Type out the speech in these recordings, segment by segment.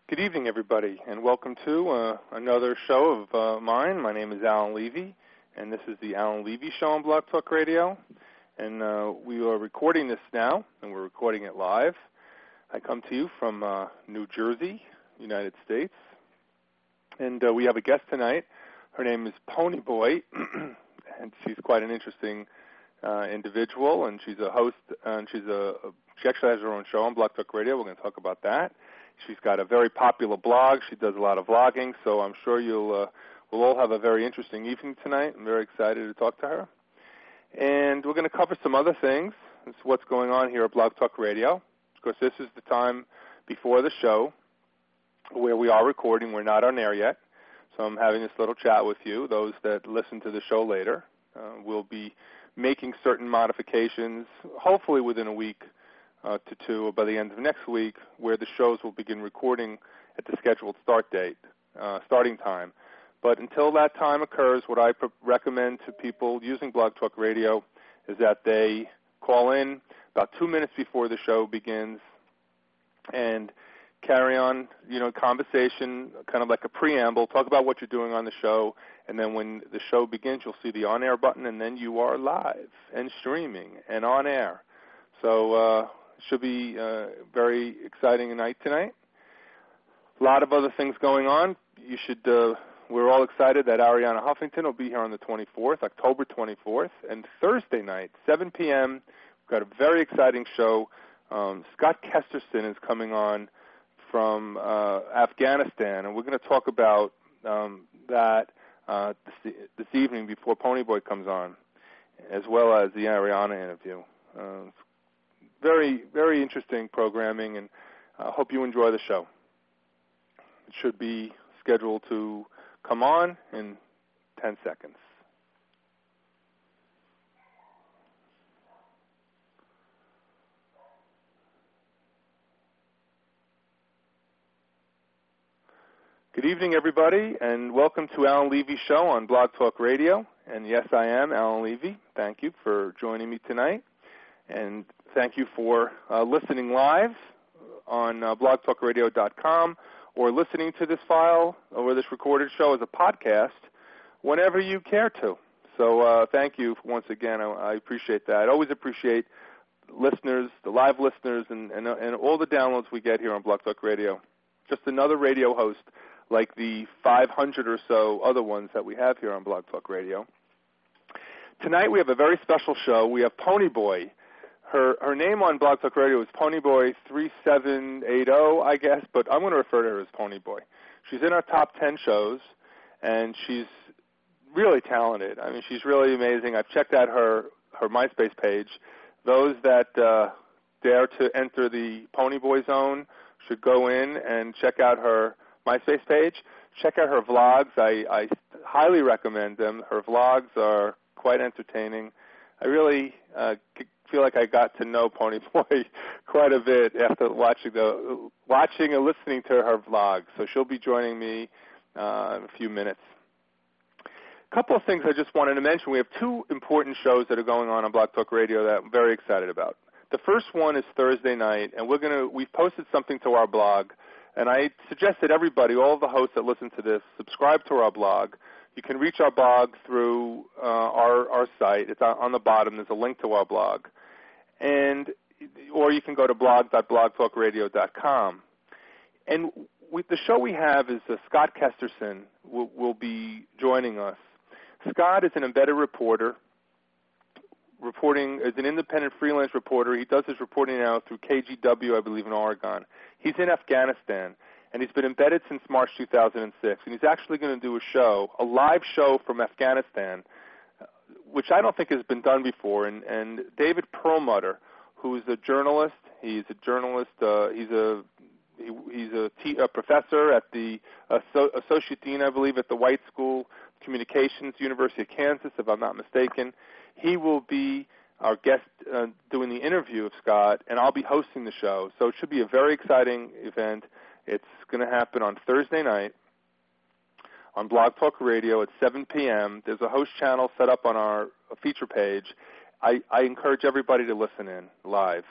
Good evening, everybody, and welcome to another show of mine. My name is Alan Levy, and this is the Alan Levy Show on Blog Talk Radio. And we are recording this now, and we're recording it live. I come to you from New Jersey, United States. And we have a guest tonight. Her name is Ponyboy, and she's quite an interesting individual, and she's a host, and she actually has her own show on Blog Talk Radio. We're going to talk about that. She's got a very popular blog. She does a lot of vlogging, so I'm sure we'll all have a very interesting evening tonight. I'm very excited to talk to her. And we're going to cover some other things. This is what's going on here at Blog Talk Radio. Of course, this is the time before the show where we are recording. We're not on air yet, so I'm having this little chat with you, those that listen to the show later. We'll be making certain modifications, hopefully within a week to two, or by the end of next week, where the shows will begin recording at the scheduled starting time. But until that time occurs, what I recommend to people using Blog Talk Radio is that they call in about 2 minutes before the show begins and carry on, conversation, kind of like a preamble, talk about what you're doing on the show, and then when the show begins, you'll see the on-air button, and then you are live and streaming and on air. So it should be a very exciting night tonight. A lot of other things going on. We're all excited that Arianna Huffington will be here on the 24th, October 24th, and Thursday night, 7 p.m., we've got a very exciting show. Scott Kesterson is coming on from Afghanistan, and we're going to talk about that this evening before Ponyboy comes on, as well as the Arianna interview. Very, very interesting programming, and I hope you enjoy the show. It should be scheduled to come on in 10 seconds. Good evening, everybody, and welcome to Alan Levy's show on Blog Talk Radio. And yes, I am Alan Levy. Thank you for joining me tonight. And thank you for listening live on blogtalkradio.com or listening to this file or this recorded show as a podcast whenever you care to. So thank you once again. I appreciate that. I always appreciate listeners, the live listeners, and all the downloads we get here on Blog Talk Radio. Just another radio host like the 500 or so other ones that we have here on Blog Talk Radio. Tonight we have a very special show. We have Ponyboy. Her name on Blog Talk Radio is Ponyboy3780, I guess, but I'm going to refer to her as Ponyboy. She's in our top 10 shows, and she's really talented. I mean, she's really amazing. I've checked out her MySpace page. Those that dare to enter the Ponyboy zone should go in and check out her MySpace page. Check out her vlogs. I highly recommend them. Her vlogs are quite entertaining. I really feel like I got to know Ponyboy quite a bit after watching and listening to her vlog. So she'll be joining me in a few minutes. A couple of things I just wanted to mention. We have two important shows that are going on Blog Talk Radio that I'm very excited about. The first one is Thursday night, and we've posted something to our blog, and I suggested everybody, all of the hosts that listen to this, subscribe to our blog. You can reach our blog through our site. It's on the bottom. There's a link to our blog. Or you can go to blog.blogtalkradio.com. And the show we have is Scott Kesterson will be joining us. Scott is an embedded reporter, reporting as an independent freelance reporter. He does his reporting now through KGW, I believe, in Oregon. He's in Afghanistan, and he's been embedded since March 2006. And he's actually going to do a live show from Afghanistan, which I don't think has been done before. And David Perlmutter, who is a journalist, he's a professor at the Associate Dean, I believe, at the White School of Communications, University of Kansas, if I'm not mistaken. He will be our guest doing the interview of Scott, and I'll be hosting the show. So it should be a very exciting event. It's going to happen on Thursday night on Blog Talk Radio at 7 p.m. There's a host channel set up on our feature page. I encourage everybody to listen in live.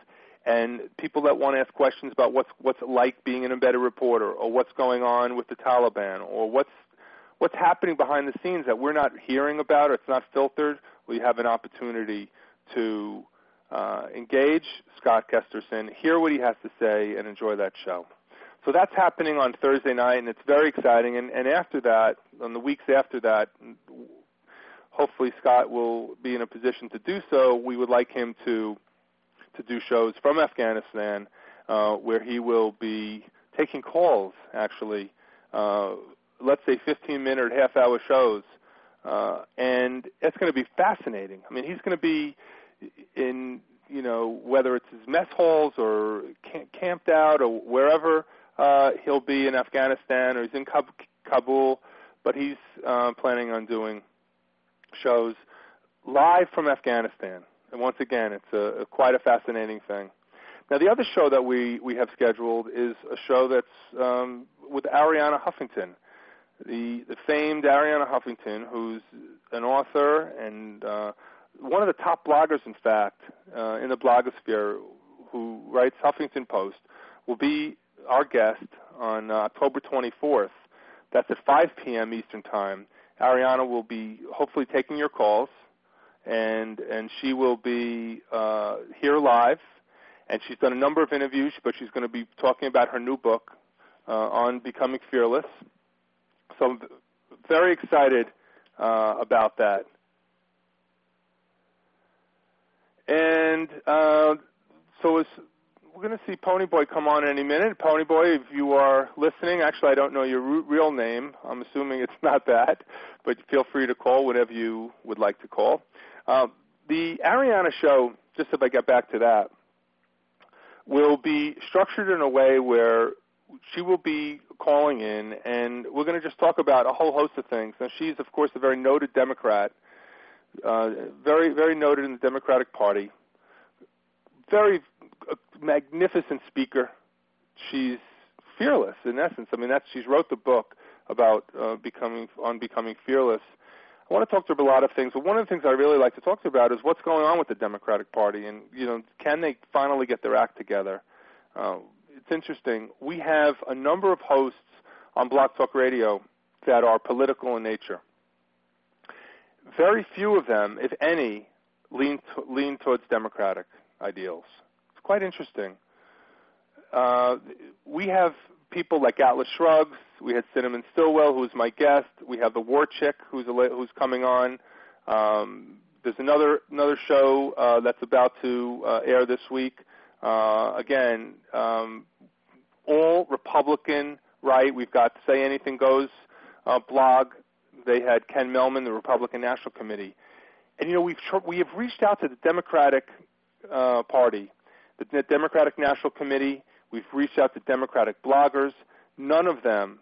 and people that want to ask questions about what's it like being an embedded reporter, or what's going on with the Taliban, or what's happening behind the scenes that we're not hearing about or it's not filtered. We have an opportunity to engage Scott Kesterson, hear what he has to say, and enjoy that show. So that's happening on Thursday night, and it's very exciting. And after that, on the weeks after that, hopefully Scott will be in a position to do so. We would like him to do shows from Afghanistan where he will be taking calls, actually, let's say 15-minute or half-hour shows. And it's going to be fascinating. I mean, he's going to be in, whether it's his mess halls or camped out or wherever he'll be in Afghanistan or he's in Kabul, but he's planning on doing shows live from Afghanistan. And once again, it's quite a fascinating thing. Now, the other show that we have scheduled is a show that's with Arianna Huffington, the famed Arianna Huffington, who's an author and one of the top bloggers, in fact, in the blogosphere, who writes Huffington Post, will be our guest on October 24th. That's at 5 p.m. Eastern Time. Arianna will be hopefully taking your calls, and she will be here live. And she's done a number of interviews, but she's going to be talking about her new book on becoming fearless. So I'm very excited about that. And so we're going to see Ponyboy come on any minute. Ponyboy, if you are listening, actually I don't know your real name. I'm assuming it's not that, but feel free to call whenever you would like to call. The Arianna show, just if I get back to that, will be structured in a way where she will be calling in, and we're going to just talk about a whole host of things. Now, she's, of course, a very noted Democrat, very, very noted in the Democratic Party, very magnificent speaker. She's fearless, in essence. I mean, she wrote the book about becoming fearless. I want to talk to her about a lot of things, but one of the things I really like to talk to her about is what's going on with the Democratic Party, and can they finally get their act together? It's interesting. We have a number of hosts on Blog Talk Radio that are political in nature. Very few of them, if any, lean towards Democratic ideals. It's quite interesting. We have people like Atlas Shrugs. We had Cinnamon Stillwell, who was my guest. We have the War Chick, who's coming on. There's another show that's about to air this week. Again, all Republican, right? We've got Say Anything Goes blog. They had Ken Mellman, the Republican National Committee. And, we have reached out to the Democratic Party, the Democratic National Committee. We've reached out to Democratic bloggers. None of them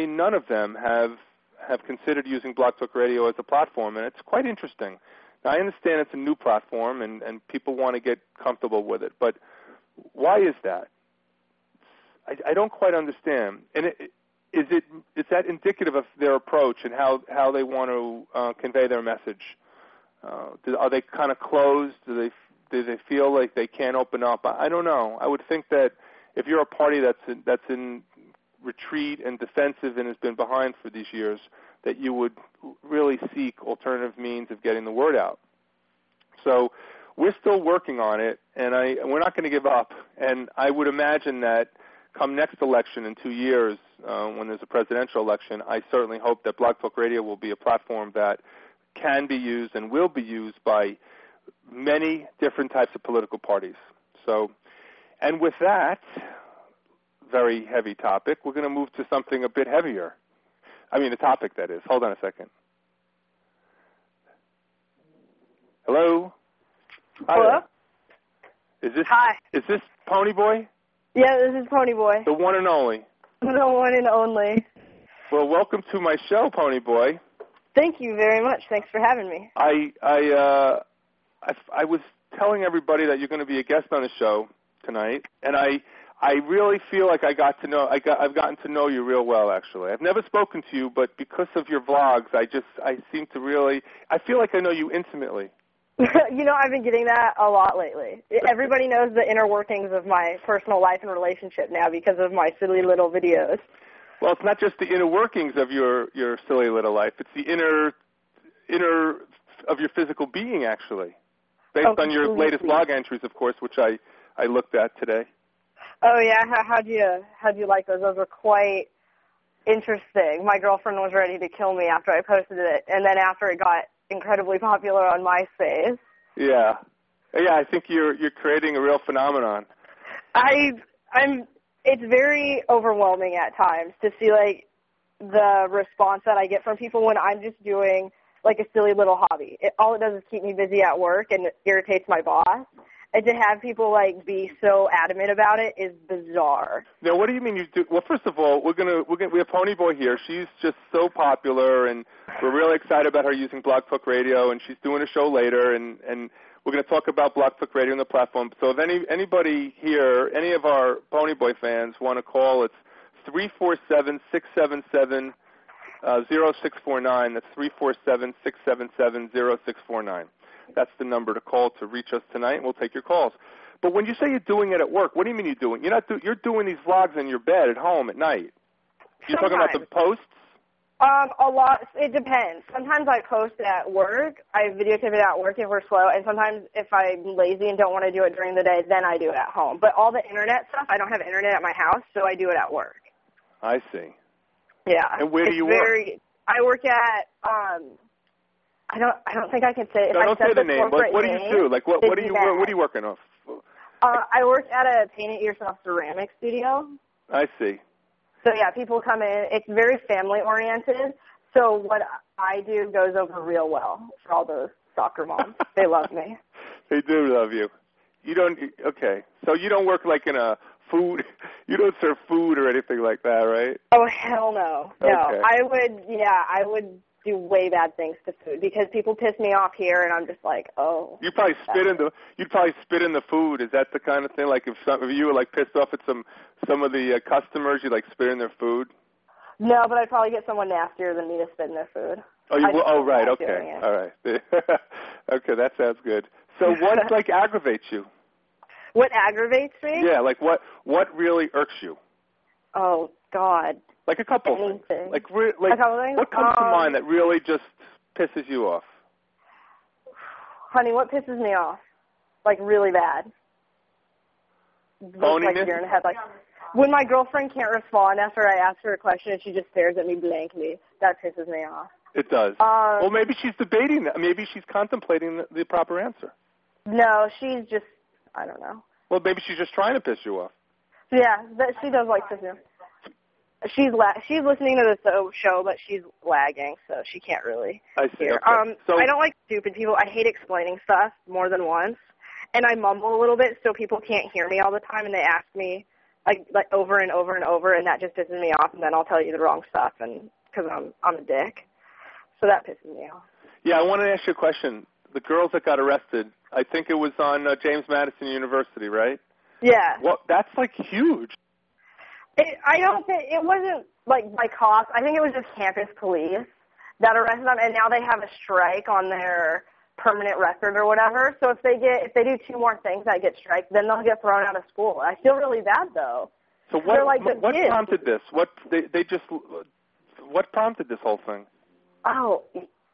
have considered using Blog Talk Radio as a platform, and it's quite interesting. Now, I understand it's a new platform, and people want to get comfortable with it, but why is that? I don't quite understand. And is that indicative of their approach and how they want to convey their message? Are they kind of closed? Do they feel like they can't open up? I don't know. I would think that if you're a party that's in retreat and defensive and has been behind for these years, that you would really seek alternative means of getting the word out. So we're still working on it, and we're not going to give up. And I would imagine that come next election in 2 years, when there's a presidential election, I certainly hope that Blog Talk Radio will be a platform that can be used and will be used by many different types of political parties. So, and with that very heavy topic, we're going to move to something a bit heavier. I mean, a topic, that is. Hold on a second. Hello? Hello? Hi. Is this Ponyboy? Yeah, this is Ponyboy. The one and only. The one and only. Well, welcome to my show, Ponyboy. Thank you very much. Thanks for having me. I was telling everybody that you're going to be a guest on the show tonight, and I really feel like I've gotten to know you real well, actually. I've never spoken to you, but because of your vlogs, I feel like I know you intimately. I've been getting that a lot lately. Everybody knows the inner workings of my personal life and relationship now because of my silly little videos. Well, it's not just the inner workings of your silly little life. It's the inner of your physical being, actually, based on your latest blog entries, of course, which I looked at today. Oh yeah, how'd you like those? Those were quite interesting. My girlfriend was ready to kill me after I posted it, and then after it got incredibly popular on MySpace. Yeah, I think you're creating a real phenomenon. It's very overwhelming at times to see like the response that I get from people when I'm just doing like a silly little hobby. All it does is keep me busy at work and it irritates my boss. And to have people like be so adamant about it is bizarre. Now, what do you mean you do? Well, first of all, we have Ponyboy here. She's just so popular, and we're really excited about her using Blog Talk Radio. And she's doing a show later, and we're going to talk about Blog Talk Radio and the platform. So if anybody here, any of our Ponyboy fans want to call, it's 347-677-0649. That's 347-677-0649. That's the number to call to reach us tonight, and we'll take your calls. But when you say you're doing it at work, what do you mean you're doing? You're doing these vlogs in your bed at home at night. You're talking about the posts? A lot. It depends. Sometimes I post at work. I videotape it at work if we're slow, and sometimes if I'm lazy and don't want to do it during the day, then I do it at home. But all the internet stuff, I don't have internet at my house, so I do it at work. I see. Yeah. And where do you work? I work at I don't think I can say it. No, don't say the name. What do you do? Like what are you working off? I work at a paint-it-yourself ceramic studio. I see. So yeah, people come in. It's very family-oriented. So what I do goes over real well for all those soccer moms. They love me. They do love you. You don't. Okay. So you don't work like in a food. You don't serve food or anything like that, right? Oh hell no. No. Okay. I would do way bad things to food because people piss me off here, and I'm just like, oh. You'd probably spit in the food. Is that the kind of thing? Like if some of you were like pissed off at some of the customers, you like spit in their food? No, but I'd probably get someone nastier than me to spit in their food. Oh, you will? Oh, right. Okay. All right. Okay, that sounds good. So what like aggravates you? What aggravates me? Yeah, like what really irks you? Oh God. Like a couple things. Like what comes to mind that really just pisses you off? Honey, what pisses me off? Like really bad. Phoniness? Like a deer in the head. Like when my girlfriend can't respond after I ask her a question and she just stares at me blankly, that pisses me off. It does. Well, maybe she's debating that. Maybe she's contemplating the proper answer. No, she's just, I don't know. Well, maybe she's just trying to piss you off. Yeah, she does like piss me off. She's listening to the show, but she's lagging, so she can't really hear. Okay. So, I don't like stupid people. I hate explaining stuff more than once, and I mumble a little bit so people can't hear me all the time, and they ask me like over and over and over, and that just pisses me off, and then I'll tell you the wrong stuff, and because I'm a dick, so that pisses me off. Yeah, I want to ask you a question. The girls that got arrested, I think it was on James Madison University, right? Yeah. Well, that's like huge. I don't think it wasn't like by cops. I think it was just campus police that arrested them, and now they have a strike on their permanent record or whatever. So if they do 2 more things that get striked, then they'll get thrown out of school. I feel really bad though. So what prompted this? What prompted this whole thing? Oh,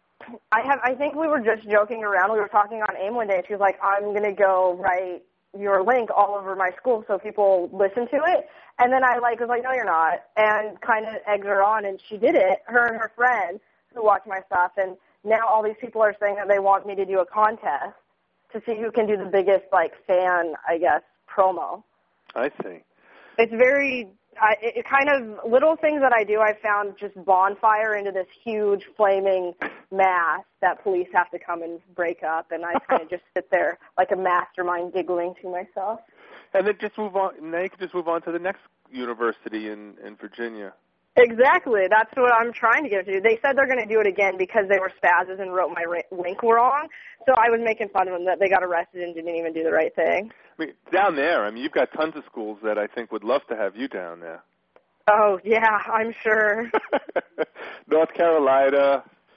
I think we were just joking around. We were talking on AIM one day, and she was like, "I'm gonna go write your link all over my school so people listen to it." And then I was like, "No, you're not," and kind of egged her on, and she did it, her and her friend who watch my stuff, and now all these people are saying that they want me to do a contest to see who can do the biggest, fan, I guess, promo. I see. It's very, it kind of, little things that I do, I found just bonfire into this huge flaming mass that police have to come and break up, and I kind of just sit there like a mastermind giggling to myself. And then just move on. Now you can just move on to the next university in Virginia. Exactly. That's what I'm trying to get to. They said they're going to do it again because they were spazzes and wrote my link wrong. So I was making fun of them that they got arrested and didn't even do the right thing. I mean, down there, you've got tons of schools that I think would love to have you down there. Oh, yeah, I'm sure. North Carolina.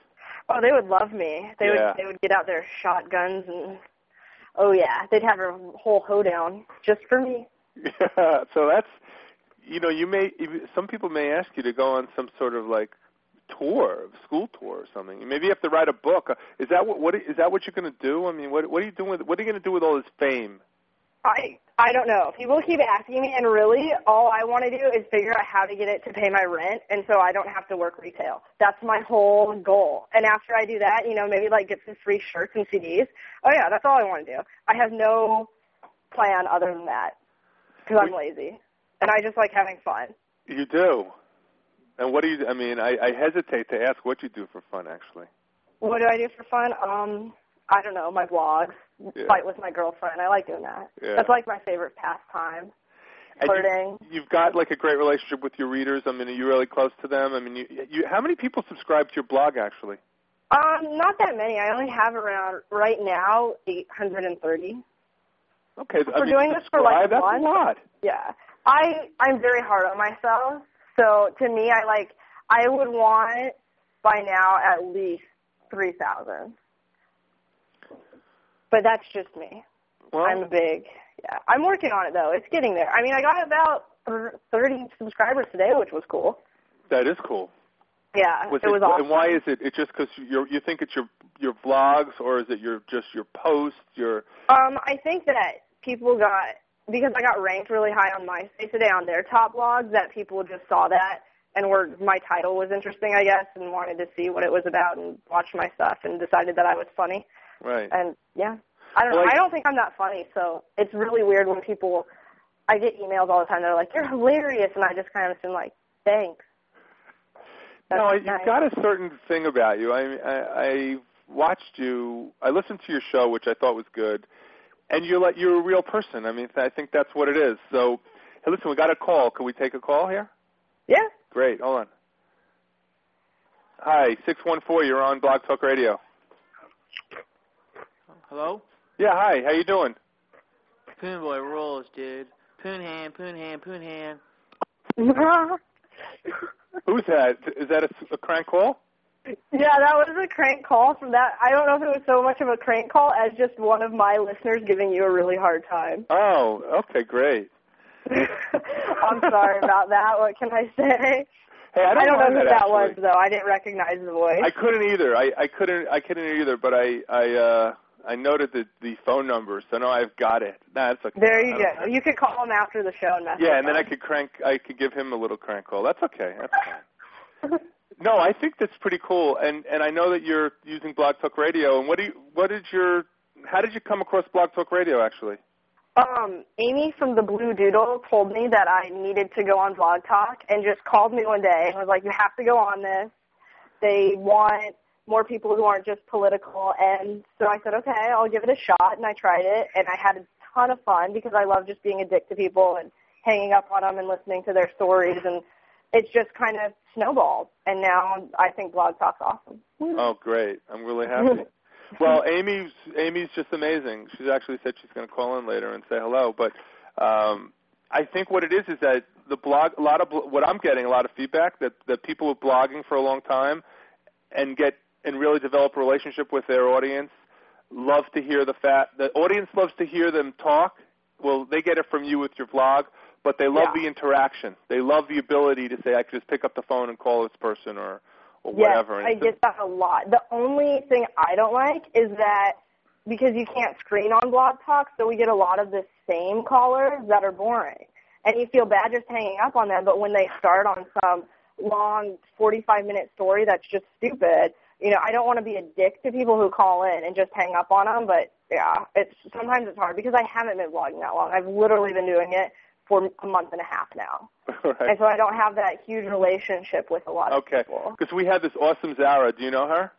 Oh, they would love me. They would get out their shotguns and, oh yeah, they'd have a whole hoedown just for me. Yeah, so that's, some people may ask you to go on some sort of like tour, school tour or something. Maybe you have to write a book. Is that what you're going to do? I mean, what are you doing what are you going to do with all this fame? I don't know. People keep asking me, and really, all I want to do is figure out how to get it to pay my rent, and so I don't have to work retail. That's my whole goal. And after I do that, maybe like get some free shirts and CDs. Oh yeah, that's all I want to do. I have no plan other than that because I'm lazy, and I just like having fun. You do. And what do you? I mean, I hesitate to ask what you do for fun, actually. What do I do for fun? I don't know, my blogs, fight with my girlfriend. I like doing that. Yeah. That's like my favorite pastime. Flirting. You've got like a great relationship with your readers. I mean, are you really close to them? I mean, how many people subscribe to your blog, actually? Not that many. I only have around, right now, 830. Okay. We're doing this for like that's month. A lot. Yeah. I'm very hard on myself. So to me, I would want by now at least 3,000. But that's just me. Well, I'm working on it, though. It's getting there. I mean, I got about 30 subscribers today, which was cool. That is cool. Yeah, it was awesome. And why is it? It's just because you think it's your vlogs, or is it your posts? I think that people because I got ranked really high on MySpace today on their top blogs, that people just saw that and my title was interesting, I guess, and wanted to see what it was about and watch my stuff and decided that I was funny. Right. And, yeah. I don't know. I don't think I'm that funny, so it's really weird when I get emails all the time. They're like, "You're hilarious," and I just kind of assume, like, thanks. You've got a certain thing about you. I watched you. I listened to your show, which I thought was good, and you're a real person. I mean, I think that's what it is. So, hey, listen, we got a call. Can we take a call here? Yeah. Great. Hold on. Hi, 614. You're on Blog Talk Radio. Hello? Yeah, hi. How you doing? Poon Boy rules, dude. Poon hand, poon hand, poon hand. Who's that? Is that a crank call? Yeah, that was a crank call from that. I don't know if it was so much of a crank call as just one of my listeners giving you a really hard time. Oh, okay, great. I'm sorry about that. What can I say? Hey, I don't know who that was, though. I didn't recognize the voice. I couldn't either. I couldn't either. But I noted the phone number, so now I've got it. That's okay. There you go. You could call him after the show and mess with him. Yeah, and then I could give him a little crank call. That's okay. That's fine. No, I think that's pretty cool. And I know that you're using Blog Talk Radio. And how did you come across Blog Talk Radio, actually? Amy from the Blue Doodle told me that I needed to go on Blog Talk and just called me one day and was like, "You have to go on this. They want more people who aren't just political." And so I said, okay, I'll give it a shot, and I tried it, and I had a ton of fun because I love just being a dick to people and hanging up on them and listening to their stories, and it's just kind of snowballed, and now I think Blog Talk's awesome. Oh, great. I'm really happy. Well, Amy's just amazing. She's actually said she's going to call in later and say hello, but I think what it is that the blog, what I'm getting, a lot of feedback that people with blogging for a long time and really develop a relationship with their audience love to hear the audience loves to hear them talk. Well, they get it from you with your vlog, but they love the interaction. They love the ability to say, I can just pick up the phone and call this person or whatever. Yes, I get that a lot. The only thing I don't like is that because you can't screen on Blog Talk, so we get a lot of the same callers that are boring. And you feel bad just hanging up on them, but when they start on some long 45-minute story that's just stupid, I don't want to be a dick to people who call in and just hang up on them, but yeah, sometimes it's hard because I haven't been blogging that long. I've literally been doing it for a month and a half now. Right. And so I don't have that huge relationship with a lot of people. Okay, because we had this awesome Zara. Do you know her?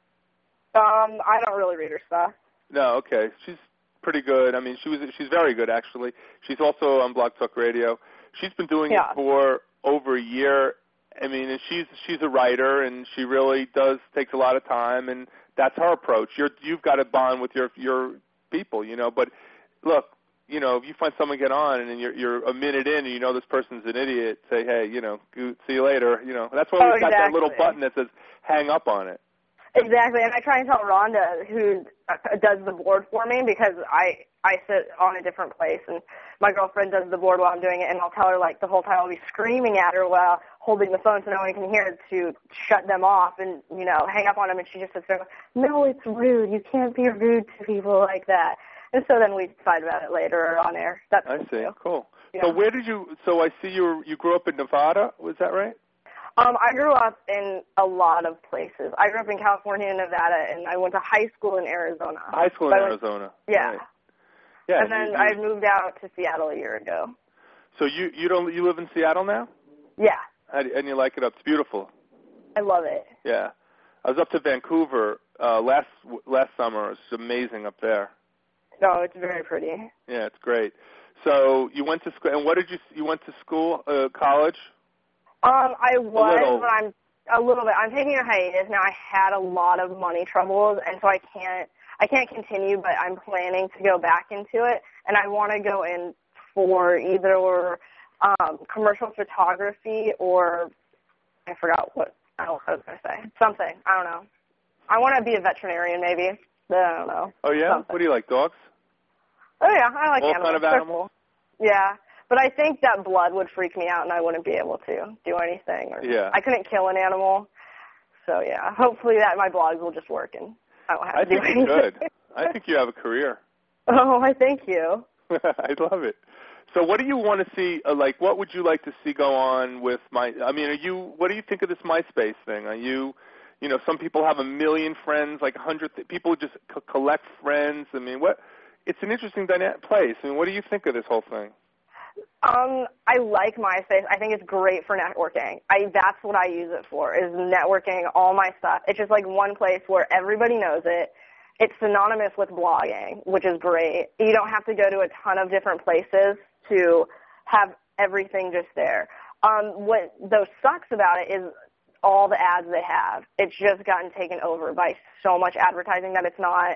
I don't really read her stuff. No, okay. She's pretty good. I mean, she's very good, actually. She's also on Blog Talk Radio. She's been doing it for over a year. I mean, and she's a writer, and she really takes a lot of time, and that's her approach. You've got to bond with your people, But look, if you find someone get on and you're a minute in and this person's an idiot, say, hey, see you later. That's why we've got that little button that says hang up on it. Exactly, and I try and tell Rhonda, who does the board for me, because I sit on a different place, and my girlfriend does the board while I'm doing it, and I'll tell her, like, the whole time I'll be screaming at her while holding the phone so no one can hear it, to shut them off and, you know, hang up on them, and she just sits there, no, it's rude. You can't be rude to people like that. And so then we fight about it later on air. That's I see. Cool. Yeah. So I see you grew up in Nevada, was that right? I grew up in a lot of places. I grew up in California and Nevada, and I went to high school in Arizona. High school in Arizona. Yeah. Right. Yeah. And then I moved out to Seattle a year ago. So you live in Seattle now? Yeah. And you like it up? It's beautiful. I love it. Yeah. I was up to Vancouver last summer. It's amazing up there. No, it's very pretty. Yeah, it's great. So you went to school, and what did you went to school, college? I was, but I'm a little bit. I'm taking a hiatus now. I had a lot of money troubles, and so I can't continue. But I'm planning to go back into it, and I want to go in for either commercial photography or I forgot what I was going to say. Something. I don't know. I want to be a veterinarian, maybe. I don't know. Oh yeah. Something. What do you like? Dogs? Oh yeah, I like all animals. All kind of animals. Yeah. But I think that blood would freak me out, and I wouldn't be able to do anything. Yeah. I couldn't kill an animal. So, yeah, hopefully that my blogs will just work, and I won't have to do anything. I think you could. I think you have a career. Oh, I thank you. I love it. So what do you want to see, what would you like to see go on with what do you think of this MySpace thing? Are you some people have 1 million friends, like 100 people just collect friends. I mean, it's an interesting place. I mean, what do you think of this whole thing? I like MySpace. I think it's great for networking. That's what I use it for, is networking, all my stuff. It's just like one place where everybody knows it. It's synonymous with blogging, which is great. You don't have to go to a ton of different places to have everything just there. What though sucks about it is all the ads they have. It's just gotten taken over by so much advertising that it's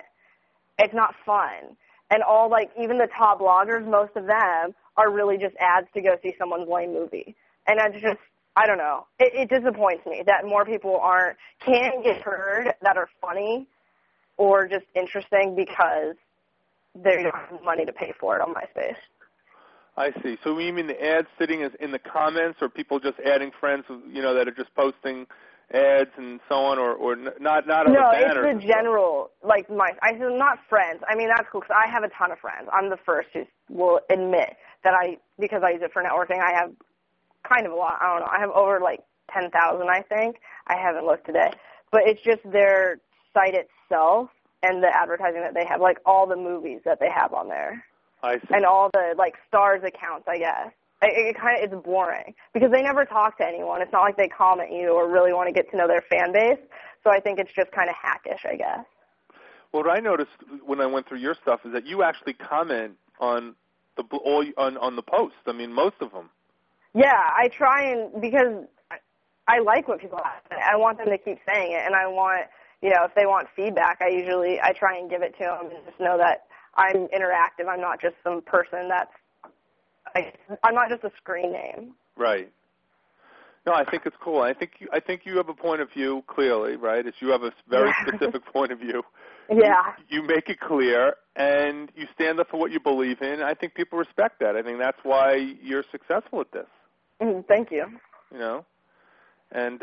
not fun. And even the top bloggers, most of them are really just ads to go see someone's lame movie. And that's just, I don't know. It disappoints me that more people can't get heard that are funny or just interesting because they don't have money to pay for it on MySpace. I see. So you mean the ads sitting in the comments, or people just adding friends, that are just posting ads and so on, or not on the banner? No, it's the general, not friends. I mean, that's cool because I have a ton of friends. I'm the first who will admit that because I use it for networking, I have kind of a lot. I don't know. I have over 10,000, I think. I haven't looked today. But it's just their site itself and the advertising that they have, all the movies that they have on there. I see. And all the, stars accounts, I guess. It's boring because they never talk to anyone. It's not like they comment you or really want to get to know their fan base. So I think it's just kind of hackish, I guess. Well, what I noticed when I went through your stuff is that you actually comment on the posts. I mean, most of them. Yeah, I try because I like what people have to say. I want them to keep saying it, and I want, if they want feedback, I try and give it to them and just know that I'm interactive. I'm not just some person I'm not just a screen name. Right. No, I think it's cool. I think you have a point of view clearly, right? You have a very specific point of view. Yeah. You make it clear, and you stand up for what you believe in. I think people respect that. I think that's why you're successful at this. Thank you. And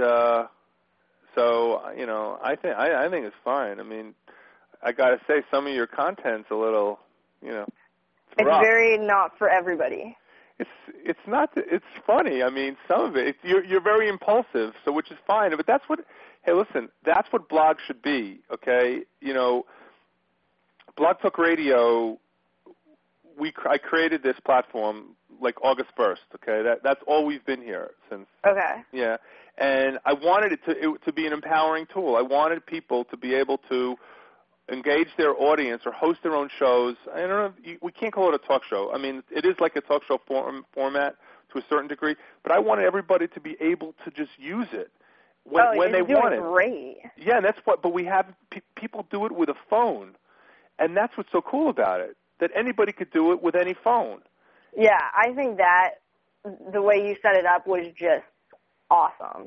so I think it's fine. I mean, I got to say, some of your content's a little, it's rough. Very not for everybody. It's not. It's funny. I mean, some of it. You're very impulsive, so which is fine. But that's what. Hey, listen. That's what blogs should be. Okay. Blog Talk Radio. I created this platform August 1st. Okay. That's all we've been here since. Okay. Yeah. And I wanted it to be an empowering tool. I wanted people to be able to engage their audience or host their own shows. I don't know. We can't call it a talk show. I mean, it is like a talk show format to a certain degree, but I wanted everybody to be able to just use it when they want it. Great. Yeah, and that's what. But we have people do it with a phone, and that's what's so cool about it. That anybody could do it with any phone. Yeah, I think that the way you set it up was just awesome.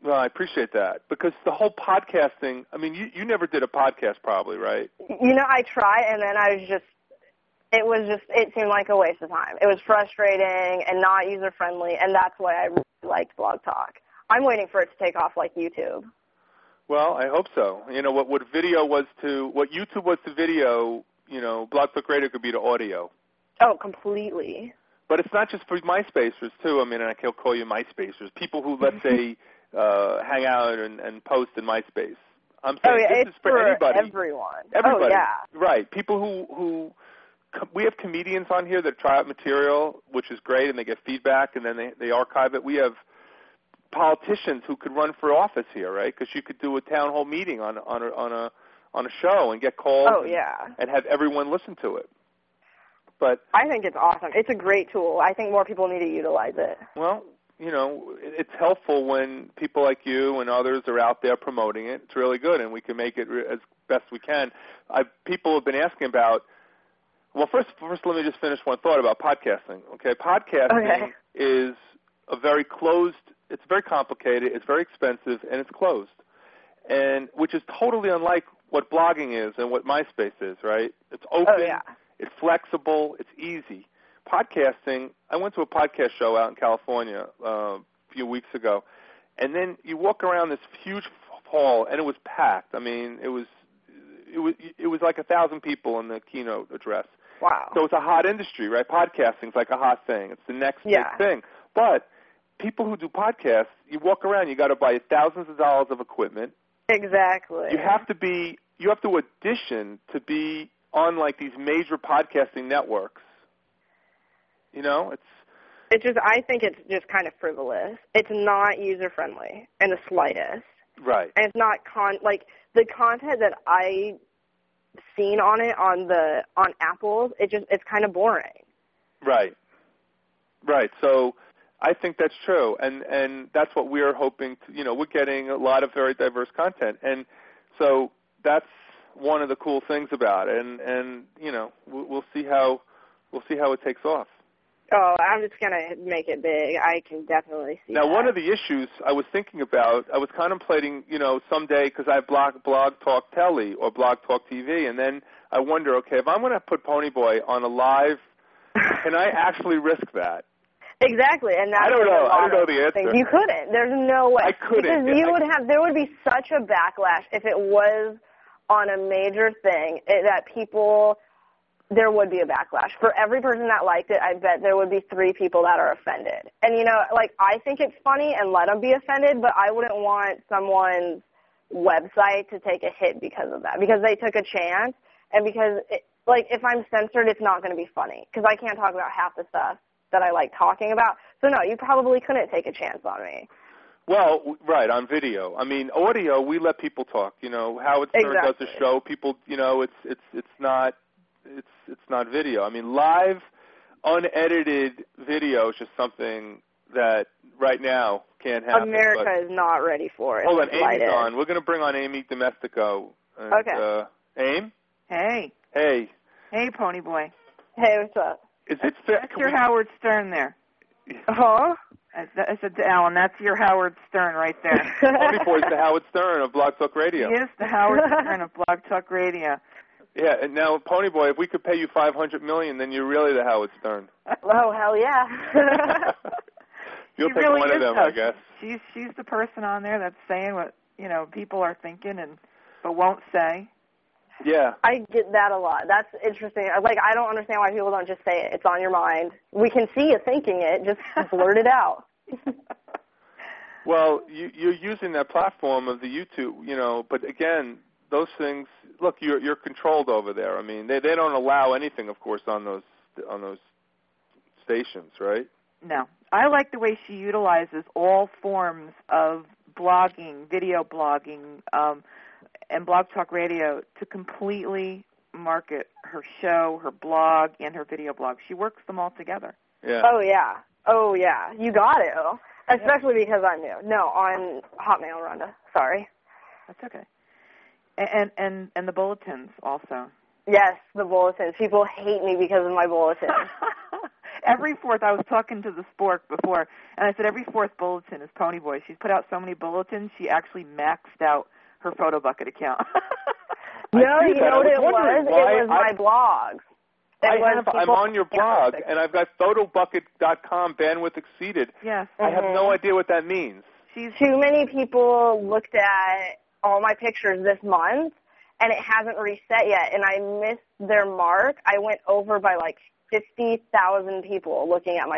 Well, I appreciate that because the whole podcasting, I mean, you never did a podcast probably, right? You know, I tried, and then it seemed like a waste of time. It was frustrating and not user-friendly, and that's why I really liked Blog Talk. I'm waiting for it to take off like YouTube. Well, I hope so. You know, what YouTube was to video, you know, Blog Talk Radio could be to audio. Oh, completely. But it's not just for MySpacers, too. I mean, and I can call you MySpacers. People who, let's say, hang out and post in MySpace. I'm saying this is for anybody. Everyone. Everybody. Oh, yeah. Right. People who we have comedians on here that try out material, which is great, and they get feedback, and then they archive it. We have politicians who could run for office here, right? Because you could do a town hall meeting on a show and get called and have everyone listen to it. But I think it's awesome. It's a great tool. I think more people need to utilize it. Well, you know, it's helpful when people like you and others are out there promoting it. It's really good, and we can make it as best we can. People have been asking about. Well, first, let me just finish one thought about podcasting. Okay, podcasting is a very closed. It's very complicated. It's very expensive, and it's closed, and which is totally unlike what blogging is and what MySpace is. Right? It's open. Oh, yeah. It's flexible. It's easy. Podcasting. I went to a podcast show out in California a few weeks ago, and then you walk around this huge hall, and it was packed. I mean, it was like 1,000 people in the keynote address. Wow. So it's a hot industry, right? Podcasting's like a hot thing. It's the next big thing. But people who do podcasts, you walk around, you got to buy thousands of dollars of equipment. Exactly. You have to audition to be on like these major podcasting networks. You know, I think it's just kind of frivolous. It's not user friendly in the slightest. Right. And it's not the content that I seen on it on Apple's, it's kind of boring. Right. Right. So I think that's true, and that's what we're hoping to. You know, we're getting a lot of very diverse content, and so that's one of the cool things about it. And you know, we'll see how it takes off. Oh, I'm just gonna make it big. I can definitely see. Now, that. one of the issues I was thinking about, I was contemplating, you know, someday because I have Blog Talk Telly or Blog Talk TV, and then I wonder, okay, if I'm going to put Ponyboy on a live, can I actually risk that? Exactly, and that's I don't know the answer. You couldn't. There's no way. I couldn't. Because there would be such a backlash if it was on a major thing that people. There would be a backlash. For every person that liked it, I bet there would be 3 people that are offended. And, you know, like, I think it's funny and let them be offended, but I wouldn't want someone's website to take a hit because of that, because they took a chance and because, if I'm censored, it's not going to be funny because I can't talk about half the stuff that I like talking about. So, no, you probably couldn't take a chance on me. Well, right, on video. I mean, audio, we let people talk. You know, Howard Stern does a show. People, you know, it's not video. I mean, live, unedited video is just something that right now can't happen. America is not ready for it. Hold on, Amy's on. We're going to bring on Amy Domestico. And, okay. Aim? Hey. Hey. Hey, Ponyboy. Hey, what's up? Is it fair? That's your Howard Stern there. Huh? I said to Alan, that's your Howard Stern right there. Ponyboy's the Howard Stern of Blog Talk Radio. He is the Howard Stern of Blog Talk Radio. Yeah, and now, Ponyboy, if we could pay you $500 million, then you're really the Howard Stern. Oh, hell yeah. You'll she take really one of them, I guess. She's the person on there that's saying what, you know, people are thinking but won't say. Yeah. I get that a lot. That's interesting. Like, I don't understand why people don't just say it. It's on your mind. We can see you thinking it. Just blurt it out. Well, you're using that platform of the YouTube, you know, but again, those things, look, you're controlled over there. I mean, they don't allow anything, of course, on those stations, right? No. I like the way she utilizes all forms of blogging, video blogging, and Blog Talk Radio to completely market her show, her blog, and her video blog. She works them all together. Yeah. Oh, yeah. You got it. Especially because I'm new. No, on Hotmail, Rhonda. Sorry. That's okay. And the bulletins also. Yes, the bulletins. People hate me because of my bulletins. every fourth, I was talking to the Spork before, and I said every fourth bulletin is Ponyboy. She's put out so many bulletins, she actually maxed out her Photo Bucket account. No, you know what it was? It was my blog. I'm on your blog, and I've got photobucket.com bandwidth exceeded. Yes. I have no idea what that means. Too many people looked at all my pictures this month, and it hasn't reset yet, and I missed their mark. I went over by like 50,000 people looking at my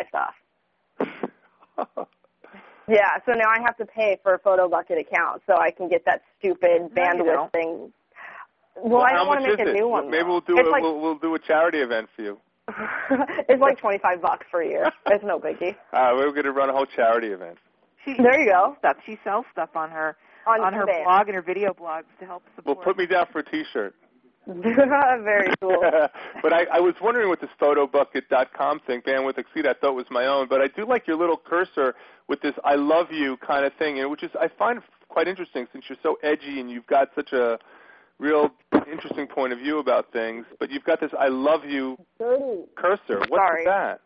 stuff. Yeah, so now I have to pay for a PhotoBucket account so I can get that stupid bandwidth thing. Well, I don't want to make a new one. Maybe we'll do we'll do a charity event for you. It's like $25 for a year. It's no biggie. We're going to run a whole charity event. There you go. She sells stuff on her her eBay. blog and her video blogs to help support. Well, put me down for a T-shirt. Very cool. But I was wondering what this photobucket.com thing, bandwidth exceed, I thought was my own. But I do like your little cursor with this "I love you" kind of thing, which is I find quite interesting since you're so edgy and you've got such a real interesting point of view about things. But you've got this "I love you" cursor. What's that?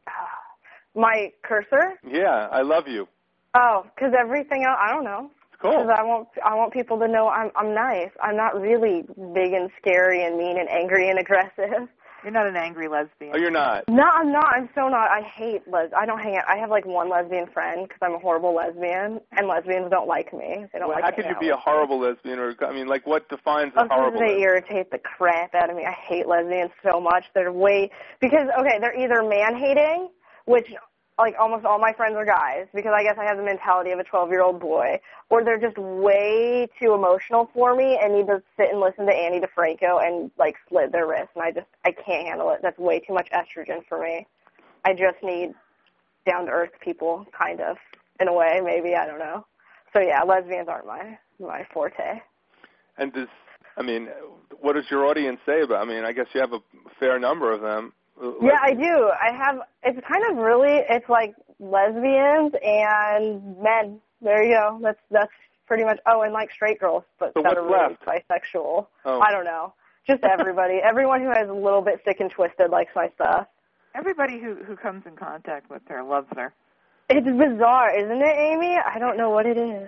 My cursor? Yeah, I love you. Oh, because everything else, I don't know. Cool. Because I want people to know I'm nice. I'm not really big and scary and mean and angry and aggressive. You're not an angry lesbian. Oh, you're not? No, I'm not. I'm so not. I hate I don't hang out. I have like one lesbian friend because I'm a horrible lesbian, and lesbians don't like me. They don't like. How could you be a horrible lesbian? Or like, what defines a horrible? They irritate the crap out of me. I hate lesbians so much. They're they're either man-hating, which like almost all my friends are guys, because I guess I have the mentality of a 12-year-old boy, or they're just way too emotional for me and need to sit and listen to Annie DeFranco and like slit their wrists, and I can't handle it. That's way too much estrogen for me. I just need down-to-earth people, kind of, in a way, maybe, I don't know. So yeah, lesbians aren't my forte. And what does your audience say about? I guess you have a fair number of them. Yeah, I do. It's kind of it's like lesbians and men. There you go. That's pretty much, and like straight girls, but that are really bisexual. Oh. I don't know. Just everybody. Everyone who has a little bit sick and twisted likes my stuff. Everybody who comes in contact with her loves her. It's bizarre, isn't it, Amy? I don't know what it is.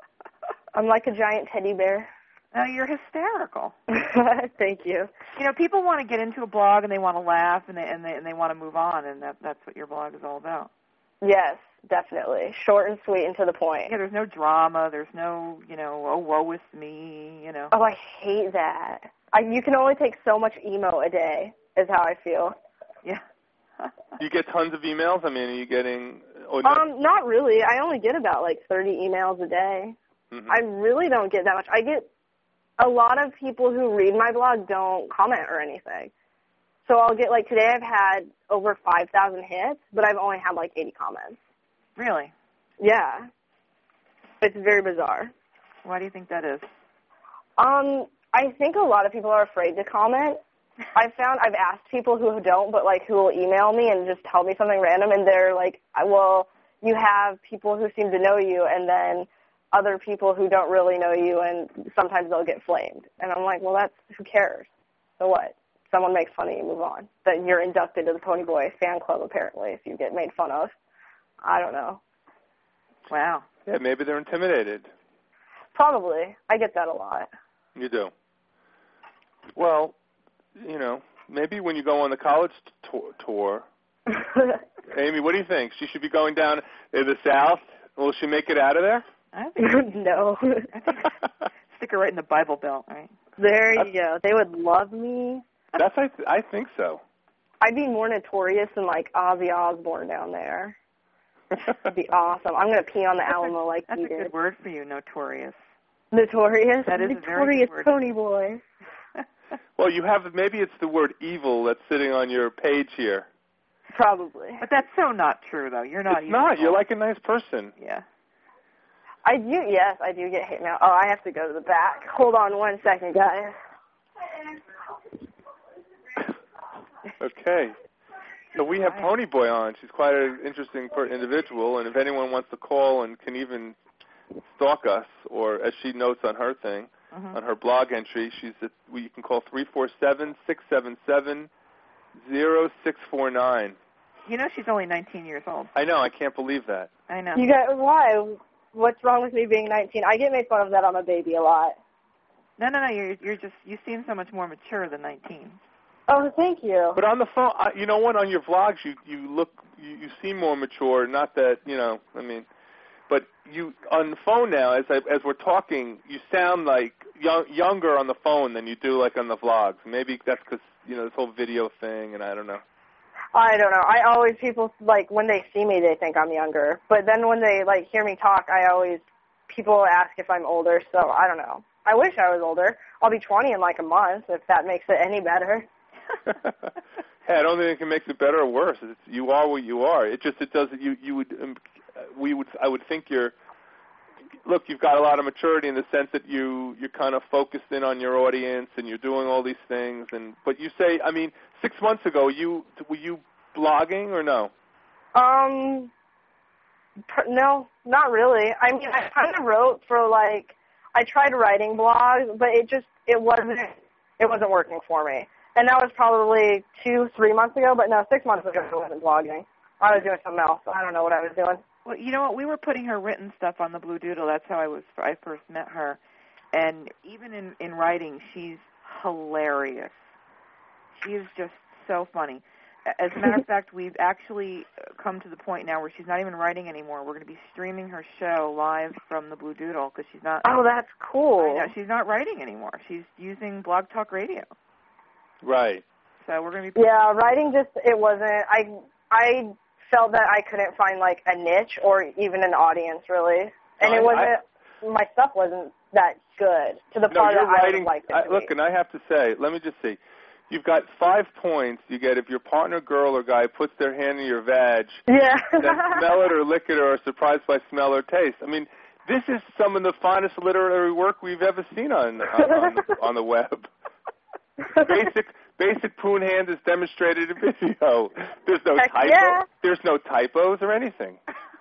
I'm like a giant teddy bear. No, you're hysterical. Thank you. People want to get into a blog and they want to laugh and they want to move on, and that's what your blog is all about. Yes, definitely. Short and sweet and to the point. Yeah, there's no drama. There's no, oh, woe is me, Oh, I hate that. You can only take so much emo a day, is how I feel. Yeah. You get tons of emails? Are you getting... Not really. I only get about, 30 emails a day. Mm-hmm. I really don't get that much. I get... A lot of people who read my blog don't comment or anything. So I'll get, today I've had over 5,000 hits, but I've only had, 80 comments. Really? Yeah. It's very bizarre. Why do you think that is? I think a lot of people are afraid to comment. I've asked people who don't, but, who will email me and just tell me something random, and they're like, well, you have people who seem to know you, and then other people who don't really know you, and sometimes they'll get flamed. And I'm like, well, who cares? So what? Someone makes fun of you, move on. Then you're inducted to the Ponyboy fan club, apparently, if you get made fun of. I don't know. Wow. Yeah, maybe they're intimidated. Probably. I get that a lot. You do. Well, maybe when you go on the college tour, Amy, what do you think? She should be going down to the South? Will she make it out of there? I think no. I think stick her right in the Bible Belt, right? There you go. They would love me. I think so. I'd be more notorious than Ozzy Osbourne down there. That'd be awesome. I'm gonna pee on the Alamo like that's he a did. good word for you, notorious. Notorious. That is notorious a very good Ponyboy. word. Well, maybe it's the word evil that's sitting on your page here. Probably. But that's so not true, though. You're not. It's not. You're like a nice person. Yeah. I do. Yes, I do get hate mail. Oh, I have to go to the back. Hold on 1 second, guys. Okay. So we have Ponyboy on. She's quite an interesting individual, and if anyone wants to call and can even stalk us, or as she notes on her thing, on her blog entry, you can call 347-677-0649. You know she's only 19 years old. I know. I can't believe that. I know. You guys, why? What's wrong with me being 19? I get made fun of that I'm a baby a lot. No. You seem so much more mature than 19. Oh, thank you. But on the phone, you know what? On your vlogs, you seem more mature. Not that I mean, but you on the phone now, as we're talking, you sound like younger on the phone than you do like on the vlogs. Maybe that's because this whole video thing, and I don't know. I don't know. People, like, when they see me, they think I'm younger. But then when they, like, hear me talk, people ask if I'm older, so I don't know. I wish I was older. I'll be 20 in, like, a month, if that makes it any better. Hey, I don't think it makes it better or worse. You are what you are. It doesn't, I would think you've got a lot of maturity in the sense that you're kind of focused in on your audience and you're doing all these things. But you say, 6 months ago, were you blogging or no? No, not really. I mean, I kind of wrote for, like, I tried writing blogs, but it wasn't working for me. And that was probably 2-3 months ago, but no, 6 months ago I wasn't blogging. I was doing something else. I don't know what I was doing. Well, you know what? We were putting her written stuff on the Blue Doodle. That's how I first met her. And even in writing, she's hilarious. She is just so funny. As a matter of fact, we've actually come to the point now where she's not even writing anymore. We're going to be streaming her show live from the Blue Doodle because she's not. Oh, that's cool. I know, she's not writing anymore. She's using Blog Talk Radio. Right. So we're going to be. Yeah, writing it wasn't. I felt that I couldn't find like a niche or even an audience really, and my stuff wasn't that good to the part that I would like to look, and I have to say, let me just see. You've got 5 points you get if your partner, girl, or guy puts their hand in your vag. Yeah. Then smell it or lick it or are surprised by smell or taste. I mean, this is some of the finest literary work we've ever seen on the web. Basic poon hand is demonstrated in video. There's no typo. Yeah. There's no typos or anything.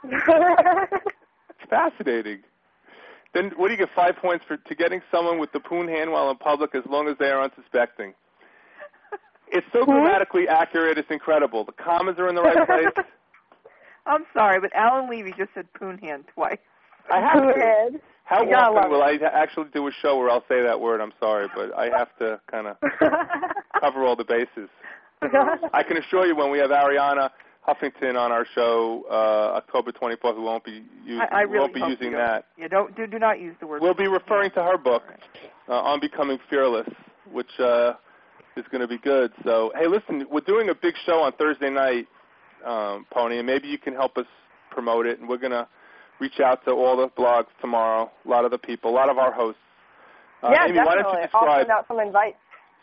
It's fascinating. Then what do you get 5 points to getting someone with the poon hand while in public as long as they are unsuspecting? It's so grammatically accurate, it's incredible. The commas are in the right place. I'm sorry, but Alan Levy just said poon hand twice. I have Poon to. hand. How often will I actually do a show where I'll say that word? I'm sorry, but I have to kind of cover all the bases. I can assure you when we have Ariana Huffington on our show October 24th, we won't be using that. Yeah, do not use the word. We'll be referring to her book, On Becoming Fearless, which is going to be good. So, hey, listen, we're doing a big show on Thursday night, Pony, and maybe you can help us promote it, and we're going to reach out to all the blogs tomorrow, a lot of the people, a lot of our hosts. Yeah, Amy, definitely. why don't you describe... I'll send out some invites.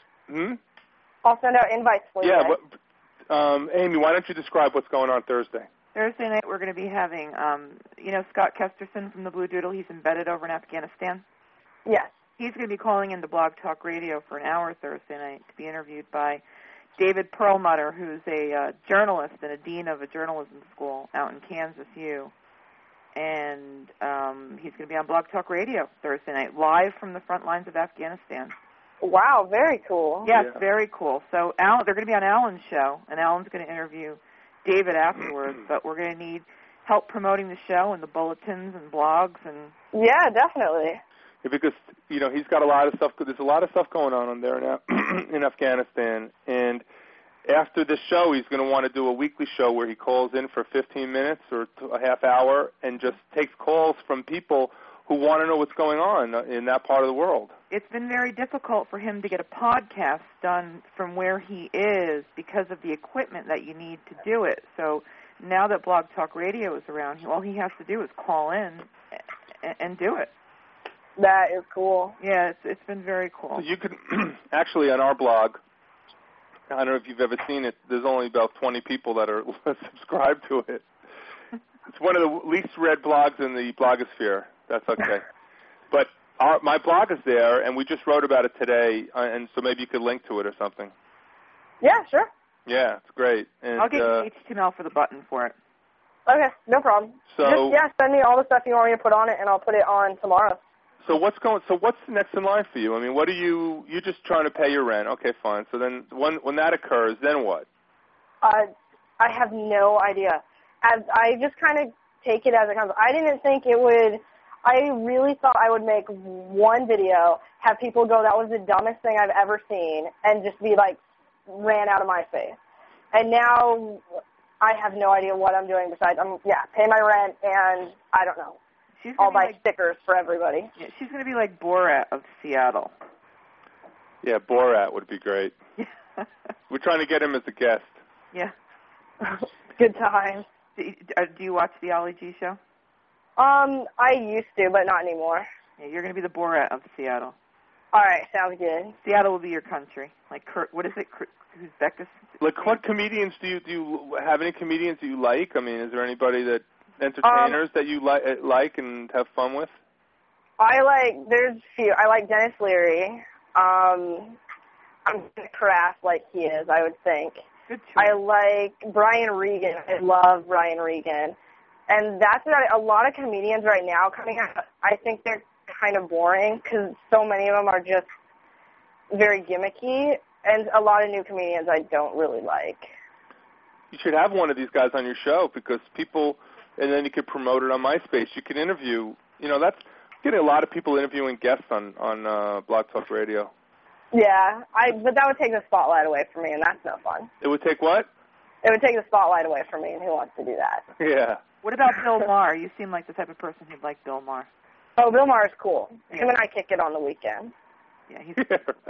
I'll send out invites for you. Yeah, Amy, why don't you describe what's going on Thursday? Thursday night we're going to be having, Scott Kesterson from the Blue Doodle. He's embedded over in Afghanistan. Yes. He's going to be calling into Blog Talk Radio for an hour Thursday night to be interviewed by David Perlmutter, who's a journalist and a dean of a journalism school out in Kansas U. And he's going to be on Blog Talk Radio Thursday night, live from the front lines of Afghanistan. Wow, very cool. Yes, yeah. Very cool. So they're going to be on Alan's show, and Alan's going to interview David afterwards, but we're going to need help promoting the show and the bulletins and blogs. Yeah, definitely. Yeah, because, he's got a lot of stuff. There's a lot of stuff going on there now in Afghanistan, and after this show, he's going to want to do a weekly show where he calls in for 15 minutes or a half hour and just takes calls from people who want to know what's going on in that part of the world. It's been very difficult for him to get a podcast done from where he is because of the equipment that you need to do it. So now that Blog Talk Radio is around, all he has to do is call in and do it. That is cool. Yeah, it's been very cool. So you could actually on our blog, I don't know if you've ever seen it, there's only about 20 people that are subscribed to it. It's one of the least read blogs in the blogosphere. That's okay. But my blog is there, and we just wrote about it today, and so maybe you could link to it or something. Yeah, sure. Yeah, it's great. And, I'll get you HTML for the button for it. Okay, no problem. So, send me all the stuff you want me to put on it, and I'll put it on tomorrow. So what's next in line for you? I mean, what are you're just trying to pay your rent. Okay, fine. So then when that occurs, then what? I have no idea. I just kind of take it as it comes. I didn't think it would. I really thought I would make one video, have people go, that was the dumbest thing I've ever seen, and just be like, ran out of my face. And now I have no idea what I'm doing besides, pay my rent, and I don't know. I'll buy stickers for everybody. Yeah, she's going to be like Borat of Seattle. Yeah, Borat would be great. We're trying to get him as a guest. Yeah. Good times. Do you watch the Ollie G show? I used to, but not anymore. Yeah, you're going to be the Borat of Seattle. All right, sounds good. Seattle will be your country. Like Kurt, what is it? Uzbekistan? Like, what comedians do you have? Any comedians that you like? I mean, is there anybody that entertainers that you like and have fun with? There's a few. I like Dennis Leary. I'm crass like he is, I would think. Good choice. I like Brian Regan. I love Brian Regan. And that's a lot of comedians right now coming out. I think they're kind of boring because so many of them are just very gimmicky, and a lot of new comedians I don't really like. You should have one of these guys on your show because people, and then you could promote it on MySpace. You can interview, that's getting a lot of people interviewing guests on Blog Talk Radio. Yeah, but that would take the spotlight away from me, and that's no fun. It would take what? It would take the spotlight away from me, and who wants to do that? Yeah. What about Bill Maher? You seem like the type of person who'd like Bill Maher. Oh, Bill Maher is cool. Yeah. Him and I kick it on the weekend. Yeah, he's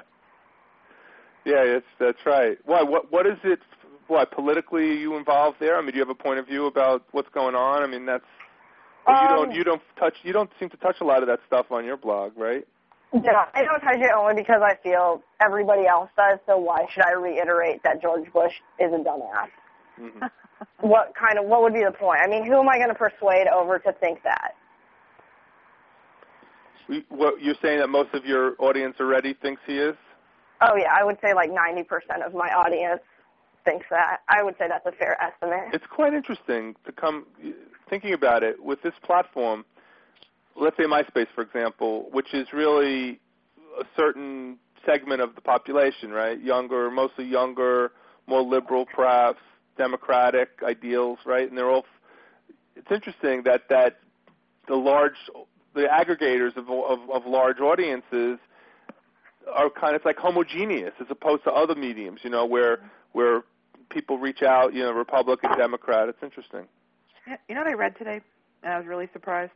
Yeah, that's right. Why? What is it? What, politically are you involved there? I mean, do you have a point of view about what's going on? I mean, that's you don't seem to touch a lot of that stuff on your blog, right? Yeah, I don't touch it only because I feel everybody else does. So why should I reiterate that George Bush is a dumbass? Mm-hmm. What would be the point? I mean, who am I going to persuade over to think that? What you're saying that most of your audience already thinks he is? Oh yeah, I would say like 90% of my audience thinks that. I would say that's a fair estimate. It's quite interesting to come thinking about it with this platform. Let's say MySpace, for example, which is really a certain segment of the population, right? Younger, mostly younger, more liberal, perhaps democratic ideals, right? And they're all. It's interesting that the aggregators of large audiences are kind of like homogeneous as opposed to other mediums, where people reach out, Republican, Democrat. It's interesting. You know what I read today, and I was really surprised?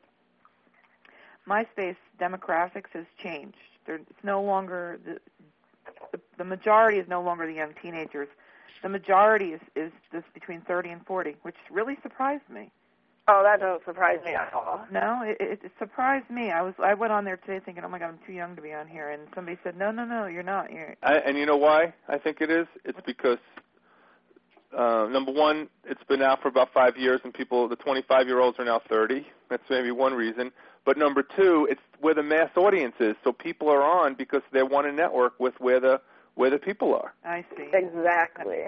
MySpace demographics has changed. It's no longer the majority is no longer the young teenagers. The majority is this between 30 and 40, which really surprised me. Oh, that doesn't surprise me at all. No, it surprised me. I went on there today thinking, oh my God, I'm too young to be on here, and somebody said, no, you're not. And you know why I think it is? It's because number one, it's been out for about 5 years, and the 25-year-olds are now 30. That's maybe one reason. But number two, it's where the mass audience is, so people are on because they want to network with where the people are. I see. Exactly.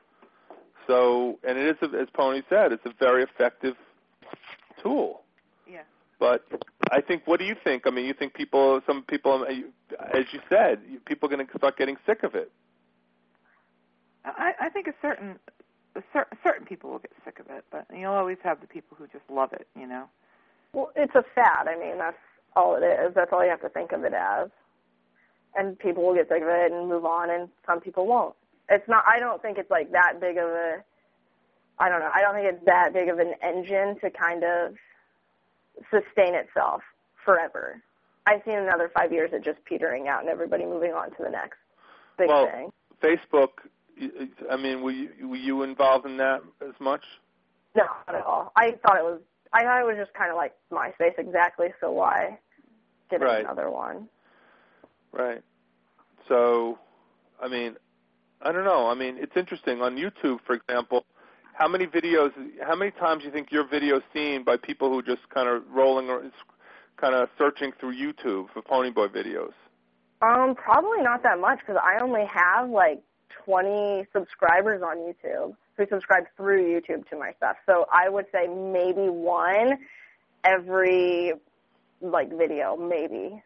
So, and it is, as Pony said, it's a very effective tool. Yeah. But I think, what do you think? I mean, you think some people, as you said, people are going to start getting sick of it. I think certain people will get sick of it, but you'll always have the people who just love it, Well, it's a fad. I mean, that's all it is. That's all you have to think of it as. And people will get sick of it and move on, and some people won't. It's not. I don't think it's like that big of a. I don't know. I don't think it's that big of an engine to kind of sustain itself forever. I see in another 5 years it just petering out and everybody moving on to the next big thing. Facebook. I mean, were you involved in that as much? No, not at all. I thought it was just kind of like MySpace exactly. So why get another one? Right. So, I mean, I don't know. I mean, it's interesting. On YouTube, for example, how many times do you think your video is seen by people who just kind of searching through YouTube for Ponyboy videos? Probably not that much because I only have like 20 subscribers on YouTube who subscribe through YouTube to my stuff. So I would say maybe one every video, maybe.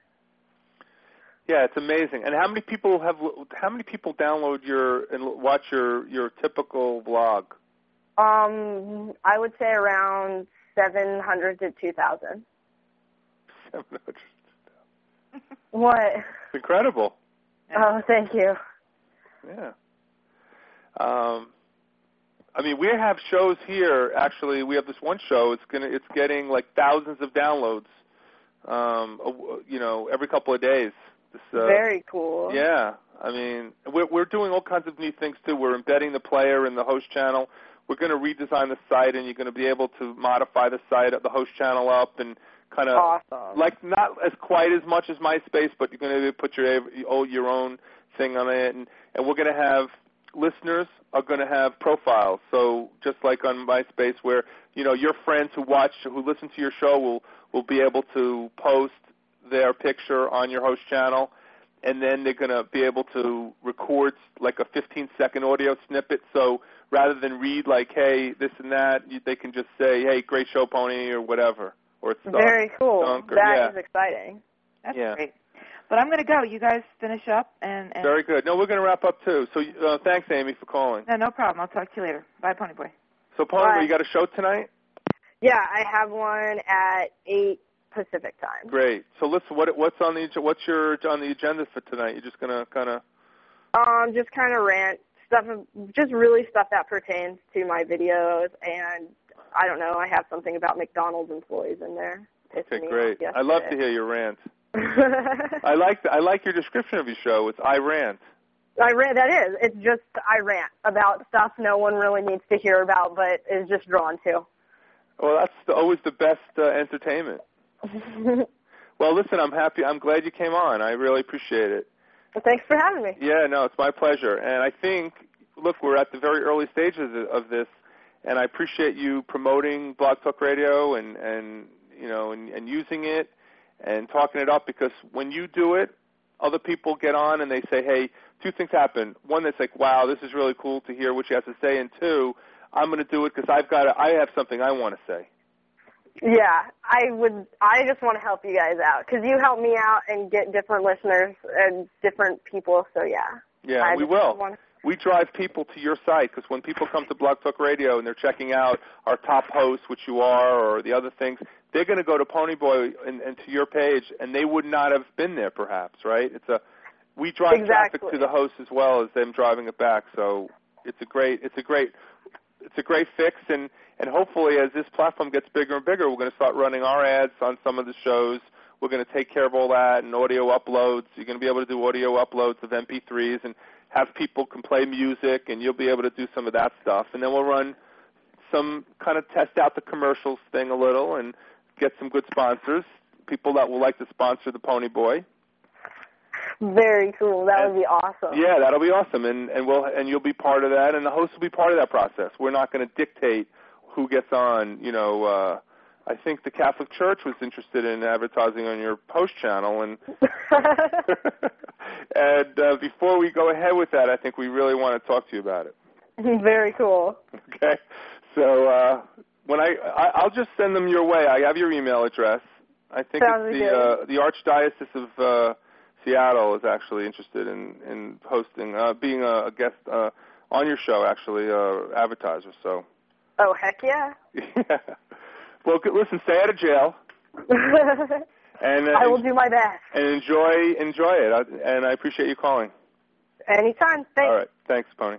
Yeah, it's amazing. And how many people download and watch your typical vlog? I would say around 700 to 2,000. 700. What? It's incredible. Oh, thank you. Yeah. I mean, we have shows here. Actually, we have this one show. It's getting like thousands of downloads. Every couple of days. Very cool. Yeah. I mean, we're doing all kinds of neat things too. We're embedding the player in the host channel. We're going to redesign the site, and you're going to be able to modify the site, the host channel up, and kind of awesome. Like not as quite as much as MySpace, but you're going to put your own thing on it, and we're going to have listeners are going to have profiles. So just like on MySpace, where your friends who listen to your show will be able to post their picture on your host channel, and then they're going to be able to record like a 15-second audio snippet. So rather than read like, hey, this and that, they can just say, hey, great show, Pony, or whatever. Or it's very cool. That is exciting. That's great. But I'm going to go. You guys finish up. and Very good. No, we're going to wrap up, too. So thanks, Amy, for calling. No problem. I'll talk to you later. Bye, Pony Boy. So, Pony Boy, you got a show tonight? Yeah, I have one at 8 Pacific time. Great. So, listen, what's on the agenda for tonight? You're just going to kind of... Just kind of rant stuff, just really stuff that pertains to my videos, and I don't know, I have something about McDonald's employees in there. Okay, great. I love to hear your rant. I like your description of your show. It's I rant. That is. It's just I rant about stuff no one really needs to hear about, but is just drawn to. Well, that's always the best entertainment. Well, listen, I'm happy. I'm glad you came on. I really appreciate it. Well, thanks for having me. Yeah, no, it's my pleasure. And I think, look, we're at the very early stages of this, and I appreciate you promoting Blog Talk Radio and using it and talking it up, because when you do it, other people get on and they say, hey, two things happen. One, that's like, wow, this is really cool to hear what you have to say, and two, I'm going to do it because I have something I want to say. Yeah, I just want to help you guys out because you help me out and get different listeners and different people, so yeah. Yeah, we will. We drive people to your site because when people come to Blog Talk Radio and they're checking out our top hosts, which you are, or the other things, they're going to go to Pony Boy and to your page, and they would not have been there perhaps, right? We drive traffic to the host as well as them driving it back, so it's a great fix, and hopefully as this platform gets bigger and bigger, we're going to start running our ads on some of the shows. We're going to take care of all that and audio uploads. You're going to be able to do audio uploads of MP3s and have people can play music, and you'll be able to do some of that stuff. And then we'll run some kind of test out the commercials thing a little and get some good sponsors, people that will like to sponsor the Pony Boy. Very cool. That would be awesome. Yeah, that'll be awesome, and you'll be part of that, and the host will be part of that process. We're not going to dictate who gets on. I think the Catholic Church was interested in advertising on your post channel, and and before we go ahead with that, I think we really want to talk to you about it. Very cool. Okay, so when I'll just send them your way. I have your email address. I think it's the Archdiocese of Seattle is actually interested in hosting, being a guest on your show, actually, advertiser. So. Oh, heck yeah. Yeah. Well, listen, stay out of jail. And I will do my best. And enjoy it. And I appreciate you calling. Anytime. Thanks. All right. Thanks, Pony.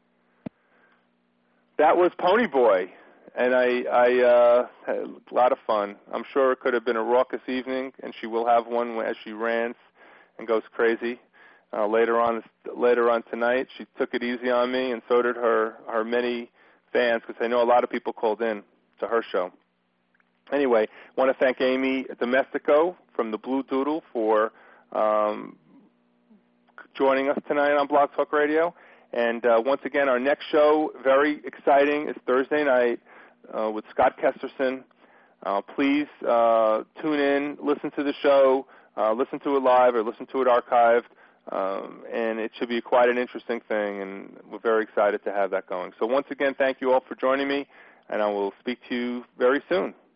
That was Pony Boy, and I had a lot of fun. I'm sure it could have been a raucous evening, and she will have one as she rants and goes crazy. Later on tonight, she took it easy on me, and so did her many fans, because I know a lot of people called in to her show. Anyway, I want to thank Amy Domestico from the Blue Doodle for joining us tonight on Blog Talk Radio. And once again, our next show, very exciting, is Thursday night with Scott Kesterson. Please tune in, listen to the show, listen to it live or listen to it archived. And it should be quite an interesting thing, and we're very excited to have that going. So once again, thank you all for joining me, and I will speak to you very soon.